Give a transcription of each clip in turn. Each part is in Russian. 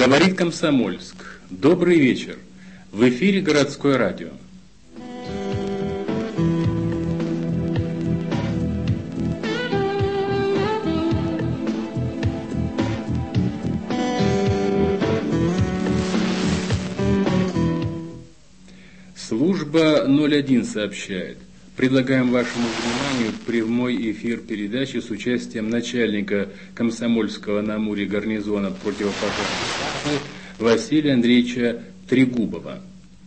Говорит Комсомольск. Добрый вечер. В эфире городское радио. Служба 01 сообщает. Предлагаем вашему вниманию прямой эфир передачи с участием начальника Комсомольского на Амуре гарнизона противопожарной службы Василия Андреевича Трегубова.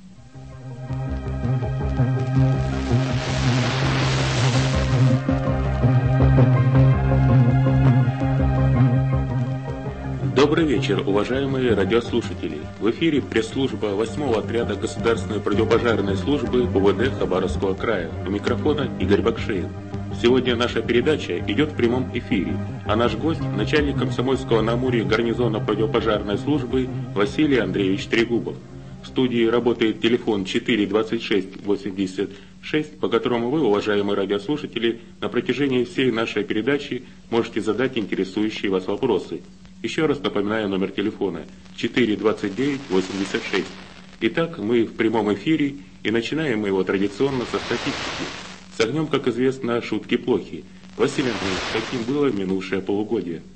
Добрый вечер, уважаемые радиослушатели. В эфире пресс-служба 8-го отряда Государственной противопожарной службы УВД Хабаровского края. У микрофона Игорь Бакшеев. Сегодня наша передача идет в прямом эфире, а наш гость – начальник Комсомольского на Амуре гарнизона противопожарной службы Василий Андреевич Трегубов. В студии работает телефон 426-86, по которому вы, уважаемые радиослушатели, на протяжении всей нашей передачи можете задать интересующие вас вопросы. Еще раз напоминаю номер телефона 429-86. Итак, мы в прямом эфире и начинаем мы его традиционно со статистики. С огнем, как известно, шутки плохи. Василий Андреевич, каким было минувшее полугодие?